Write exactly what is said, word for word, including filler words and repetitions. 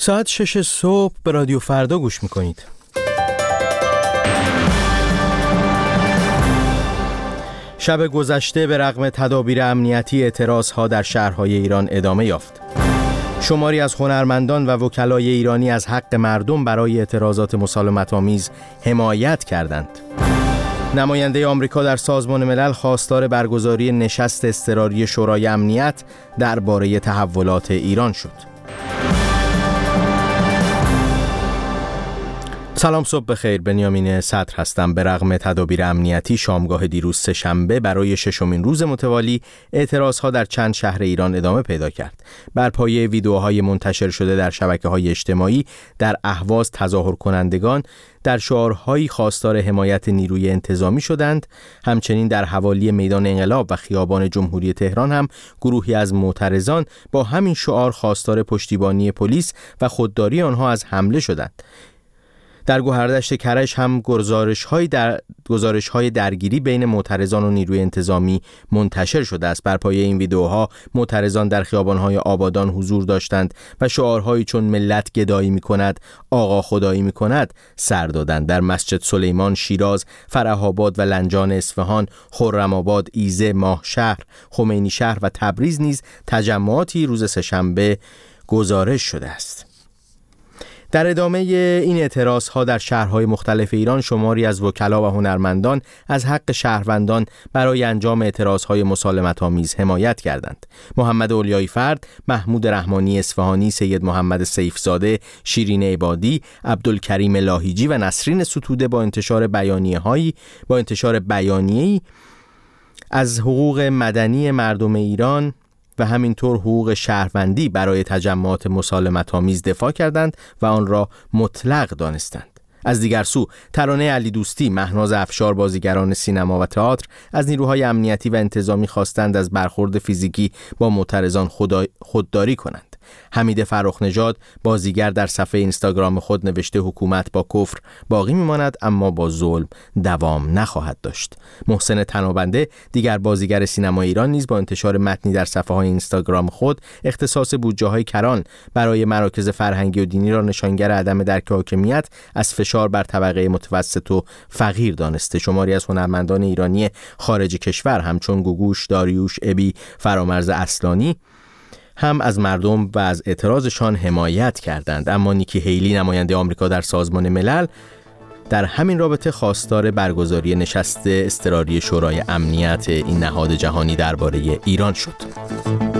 ساعت شش صبح به رادیو فردا گوش میکنید. شب گذشته به رغم تدابیر امنیتی اعتراضها در شهرهای ایران ادامه یافت. شماری از هنرمندان و وکلای ایرانی از حق مردم برای اعتراضات مسالمت‌آمیز حمایت کردند. نماینده آمریکا در سازمان ملل خواستار برگزاری نشست اضطراری شورای امنیت درباره تحولات ایران شد. سلام، صبح بخیر. بنیامین صدر هستم. به رغم تدابیر امنیتی شامگاه دیروز سه‌شنبه برای ششمین روز متوالی اعتراضها در چند شهر ایران ادامه پیدا کرد. بر پایه ویدیوهای منتشر شده در شبکه‌های اجتماعی در اهواز تظاهر کنندگان در شعارهایی خواستار حمایت نیروی انتظامی شدند. همچنین در حوالی میدان انقلاب و خیابان جمهوری تهران هم گروهی از معترضان با همین شعار خواستار پشتیبانی پلیس و خودداری آنها از حمله شدند. در گوهردشت کرج هم گزارش‌های در گزارش‌های درگیری بین معترضان و نیروی انتظامی منتشر شده است. بر پایه این ویدیوها معترضان در خیابان‌های آبادان حضور داشتند و شعارهایی چون ملت گدایی می‌کند، آقا خدایی می‌کند سر دادند. در مسجد سلیمان، شیراز، فرح‌آباد و لنجان اصفهان، خرم‌آباد، ایزه، ماهشهر، خمینی شهر و تبریز نیز تجمعاتی روز سه‌شنبه گزارش شده است. در ادامه این اعتراضها در شهرهای مختلف ایران شماری از وکلا و هنرمندان از حق شهروندان برای انجام اعتراضهای مسالمت‌آمیز حمایت کردند. محمد اولیایی فرد، محمود رحمانی اصفهانی، سید محمد سیفزاده، شیرین عبادی، عبدالکریم لاهیجی و نسرین ستوده با انتشار بیانیه‌هایی با انتشار بیانیه‌ای از حقوق مدنی مردم ایران و همینطور حقوق شهروندی برای تجمعات مسالمت‌آمیز دفاع کردند و آن را مطلق دانستند. از دیگر سو ترانه علی دوستی، مهناز افشار، بازیگران سینما و تئاتر از نیروهای امنیتی و انتظامی خواستند از برخورد فیزیکی با معترضان خودداری کنند. حمید فرخ نژاد، بازیگر، در صفحه اینستاگرام خود نوشته حکومت با کفر باقی میماند اما با ظلم دوام نخواهد داشت. محسن تنابنده، دیگر بازیگر سینما ایران، نیز با انتشار متنی در صفحه های اینستاگرام خود اختصاص بودجه های کران برای مراکز فرهنگی و دینی را نشانگر عدم درک حاکمیت از فشار بر طبقه متوسط و فقیر دانسته. شماری از هنرمندان ایرانی خارج کشور همچون گوگوش، داریوش، ابی، فرامرز اصلانی هم از مردم و از اعتراضشان حمایت کردند. اما نیکی هیلی، نماینده آمریکا در سازمان ملل، در همین رابطه خواستار برگزاری نشست اضطراری شورای امنیت این نهاد جهانی درباره ایران شد.